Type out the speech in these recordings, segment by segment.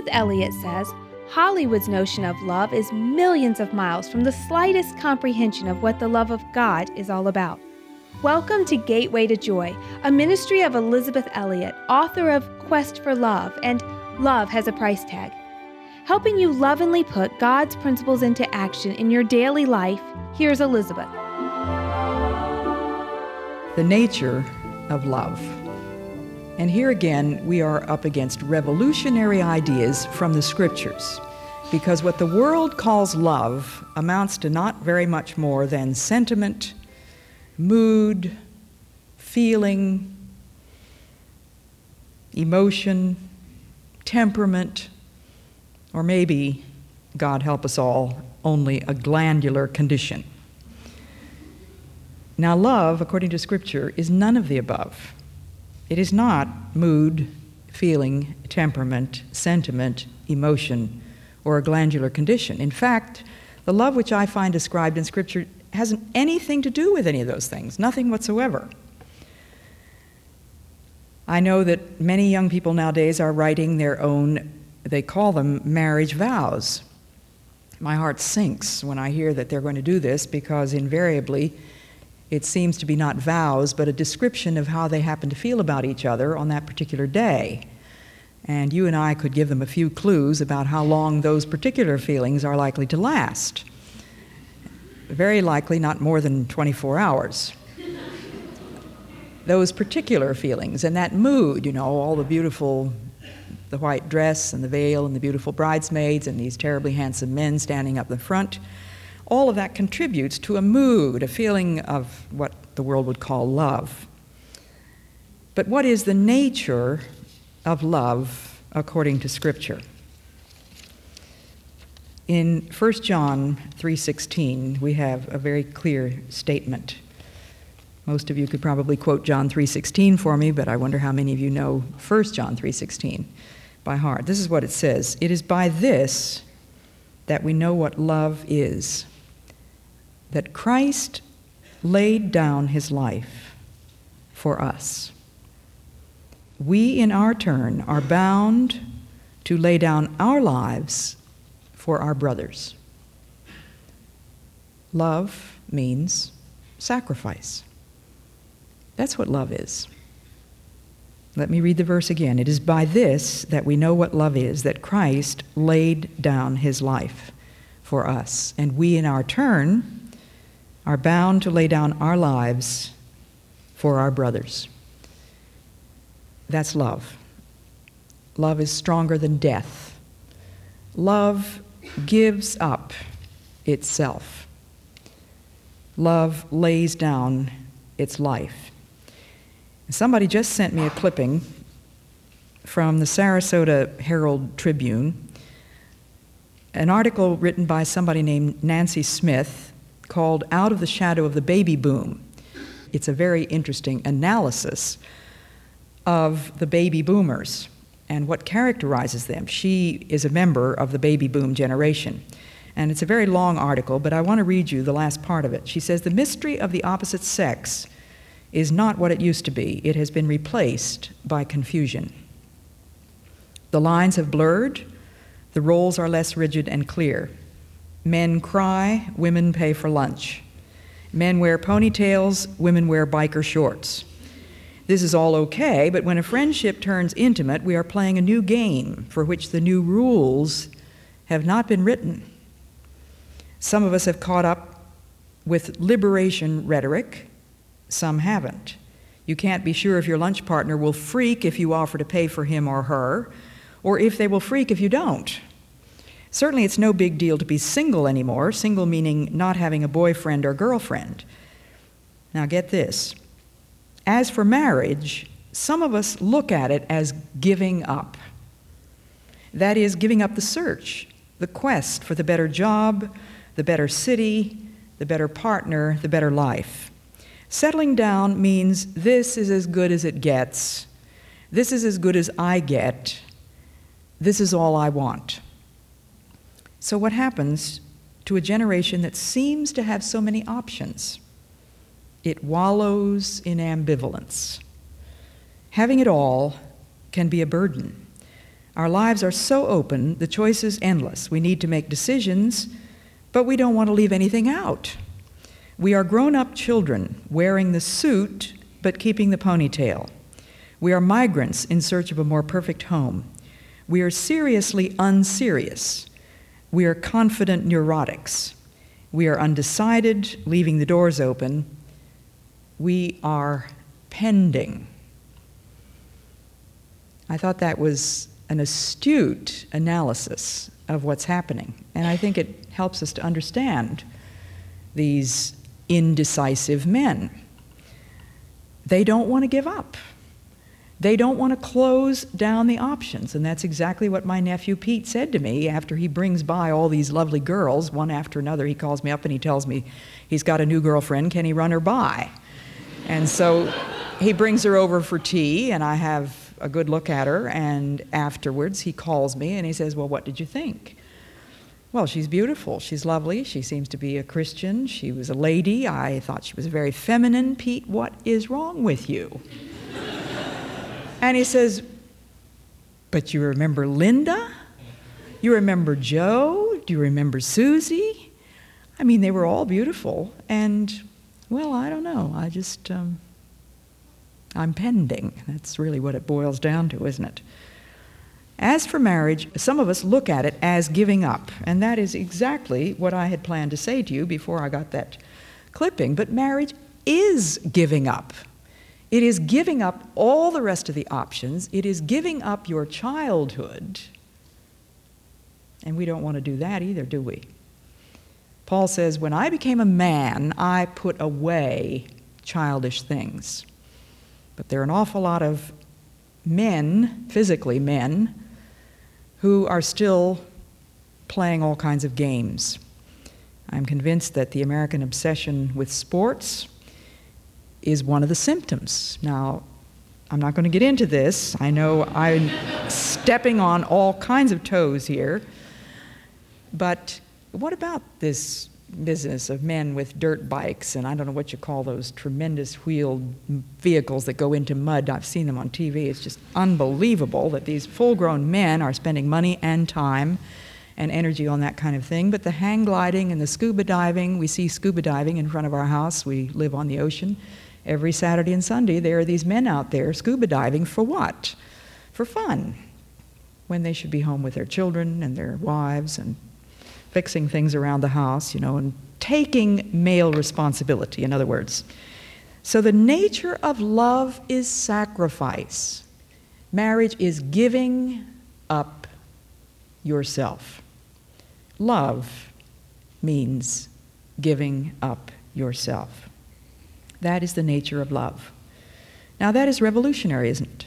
Elizabeth Elliot says, Hollywood's notion of love is millions of miles from the slightest comprehension of what the love of God is all about. Welcome to Gateway to Joy, a ministry of Elizabeth Elliot, author of Quest for Love and Love Has a Price Tag. Helping you lovingly put God's principles into action in your daily life, here's Elizabeth. The nature of love. And here again, we are up against revolutionary ideas from the Scriptures, because what the world calls love amounts to not very much more than sentiment, mood, feeling, emotion, temperament, or maybe, God help us all, only a glandular condition. Now, love, according to Scripture, is none of the above. It is not mood, feeling, temperament, sentiment, emotion, or a glandular condition. In fact, the love which I find described in Scripture hasn't anything to do with any of those things, nothing whatsoever. I know that many young people nowadays are writing their own, they call them marriage vows. My heart sinks when I hear that they're going to do this, because invariably it seems to be not vows, but a description of how they happen to feel about each other on that particular day. And you and I could give them a few clues about how long those particular feelings are likely to last. Very likely not more than 24 hours. Those particular feelings and that mood, all the beautiful, the white dress and the veil and the beautiful bridesmaids and these terribly handsome men standing up the front, all of that contributes to a mood, a feeling of what the world would call love. But what is the nature of love according to Scripture? In 1 John 3:16, we have a very clear statement. Most of you could probably quote John 3:16 for me, but I wonder how many of you know 1 John 3:16 by heart. This is what it says: "It is by this that we know what love is, that Christ laid down his life for us. We, in our turn, are bound to lay down our lives for our brothers." Love means sacrifice. That's what love is. Let me read the verse again. "It is by this that we know what love is, that Christ laid down his life for us, and we in our turn are bound to lay down our lives for our brothers." That's love. Love is stronger than death. Love gives up itself. Love lays down its life. Somebody just sent me a clipping from the Sarasota Herald Tribune, an article written by somebody named Nancy Smith called "Out of the Shadow of the Baby Boom." It's a very interesting analysis of the baby boomers and what characterizes them. She is a member of the baby boom generation. And it's a very long article, but I want to read you the last part of it. She says, "The mystery of the opposite sex is not what it used to be. It has been replaced by confusion. The lines have blurred. The roles are less rigid and clear. Men cry, women pay for lunch. Men wear ponytails, women wear biker shorts. This is all okay, but when a friendship turns intimate, we are playing a new game for which the new rules have not been written. Some of us have caught up with liberation rhetoric, some haven't. You can't be sure if your lunch partner will freak if you offer to pay for him or her, or if they will freak if you don't. Certainly it's no big deal to be single anymore, single meaning not having a boyfriend or girlfriend. Now get this. As for marriage, some of us look at it as giving up. That is, giving up the search, the quest for the better job, the better city, the better partner, the better life. Settling down means this is as good as it gets. This is as good as I get. This is all I want. So what happens to a generation that seems to have so many options? It wallows in ambivalence. Having it all can be a burden. Our lives are so open, the choice is endless. We need to make decisions, but we don't want to leave anything out. We are grown-up children, wearing the suit but keeping the ponytail. We are migrants in search of a more perfect home. We are seriously unserious. We are confident neurotics. We are undecided, leaving the doors open. We are pending. I thought that was an astute analysis of what's happening, and I think it helps us to understand these indecisive men. They don't want to give up. They don't want to close down the options, and that's exactly what my nephew Pete said to me after he brings by all these lovely girls, one after another. He calls me up and he tells me he's got a new girlfriend, can he run her by? And so he brings her over for tea, and I have a good look at her, and afterwards he calls me and he says, well, what did you think? Well, she's beautiful, she's lovely, she seems to be a Christian, she was a lady, I thought she was very feminine. Pete, what is wrong with you? And he says, but you remember Linda? You remember Joe? Do you remember Susie? I mean, they were all beautiful, and, well, I don't know, I'm pending. That's really what it boils down to, isn't it? As for marriage, some of us look at it as giving up, and that is exactly what I had planned to say to you before I got that clipping, but marriage is giving up. It is giving up all the rest of the options. It is giving up your childhood, and we don't want to do that either, do we? Paul says, when I became a man, I put away childish things. But there are an awful lot of men, physically men, who are still playing all kinds of games. I'm convinced that the American obsession with sports is one of the symptoms. Now, I'm not going to get into this. I know I'm stepping on all kinds of toes here. But what about this business of men with dirt bikes, and I don't know what you call those tremendous wheeled vehicles that go into mud? I've seen them on TV. It's just unbelievable that these full-grown men are spending money and time and energy on that kind of thing. But the hang gliding and the scuba diving, we see scuba diving in front of our house. We live on the ocean. Every Saturday and Sunday, there are these men out there scuba diving for what? For fun, when they should be home with their children and their wives and fixing things around the house, and taking male responsibility, in other words. So the nature of love is sacrifice. Marriage is giving up yourself. Love means giving up yourself. That is the nature of love. Now that is revolutionary, isn't it?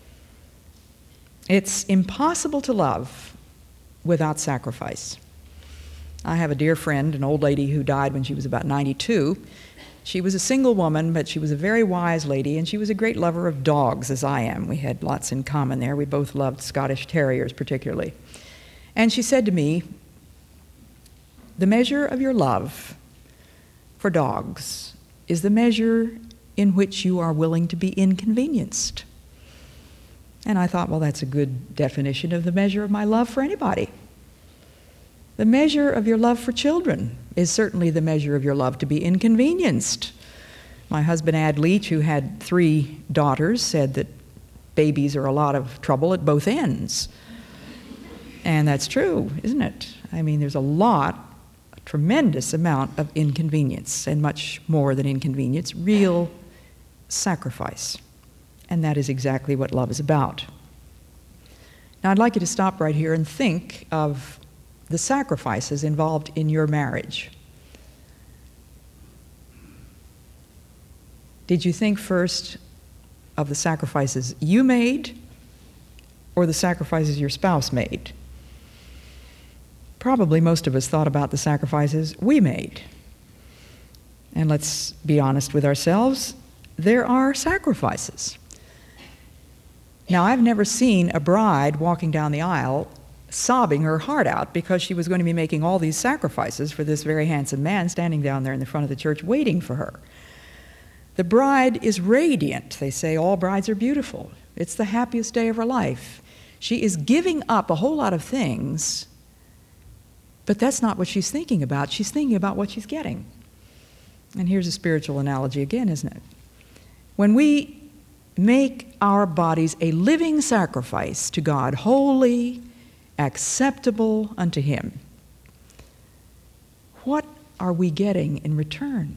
It's impossible to love without sacrifice. I have a dear friend, an old lady who died when she was about 92. She was a single woman, but she was a very wise lady, and she was a great lover of dogs, as I am. We had lots in common there. We both loved Scottish Terriers particularly. And she said to me, the measure of your love for dogs is the measure in which you are willing to be inconvenienced. And I thought, well, that's a good definition of the measure of my love for anybody. The measure of your love for children is certainly the measure of your love to be inconvenienced. My husband, Ad Leach, who had 3 daughters, said that babies are a lot of trouble at both ends. And that's true, isn't it? I mean, there's a tremendous amount of inconvenience, and much more than inconvenience, real sacrifice. And that is exactly what love is about. Now, I'd like you to stop right here and think of the sacrifices involved in your marriage. Did you think first of the sacrifices you made or the sacrifices your spouse made? Probably most of us thought about the sacrifices we made. And let's be honest with ourselves, there are sacrifices. Now, I've never seen a bride walking down the aisle sobbing her heart out because she was going to be making all these sacrifices for this very handsome man standing down there in the front of the church waiting for her. The bride is radiant. They say all brides are beautiful. It's the happiest day of her life. She is giving up a whole lot of things, but that's not what she's thinking about. She's thinking about what she's getting. And here's a spiritual analogy again, isn't it? When we make our bodies a living sacrifice to God, holy, acceptable unto Him, what are we getting in return?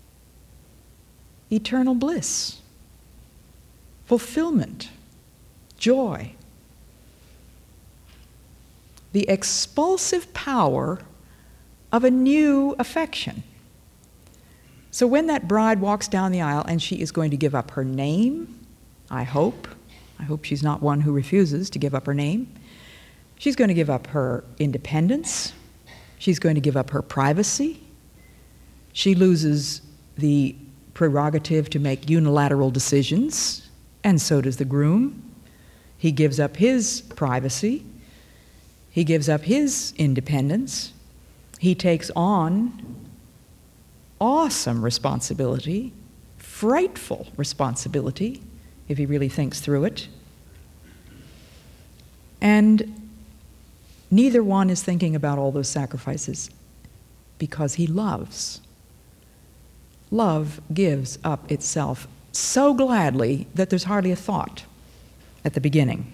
Eternal bliss, fulfillment, joy, the expulsive power of a new affection. So when that bride walks down the aisle and she is going to give up her name, I hope she's not one who refuses to give up her name. She's going to give up her independence. She's going to give up her privacy. She loses the prerogative to make unilateral decisions, and so does the groom. He gives up his privacy. He gives up his independence. He takes on awesome responsibility, frightful responsibility, if he really thinks through it. And neither one is thinking about all those sacrifices because he loves. Love gives up itself so gladly that there's hardly a thought at the beginning.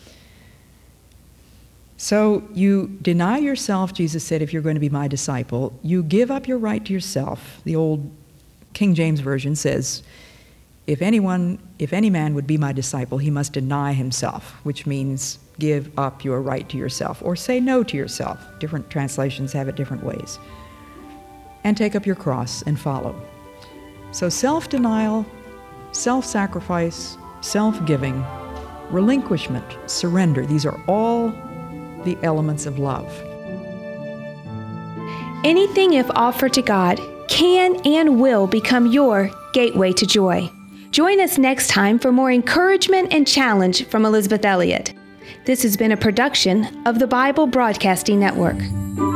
So you deny yourself, Jesus said, if you're going to be my disciple. You give up your right to yourself. The old King James Version says, if any man would be my disciple, he must deny himself, which means give up your right to yourself, or say no to yourself. Different translations have it different ways. And take up your cross and follow. So self-denial, self-sacrifice, self-giving, relinquishment, surrender, these are all the elements of love. Anything, if offered to God, can and will become your gateway to joy. Join us next time for more encouragement and challenge from Elizabeth Elliot. This has been a production of the Bible Broadcasting Network.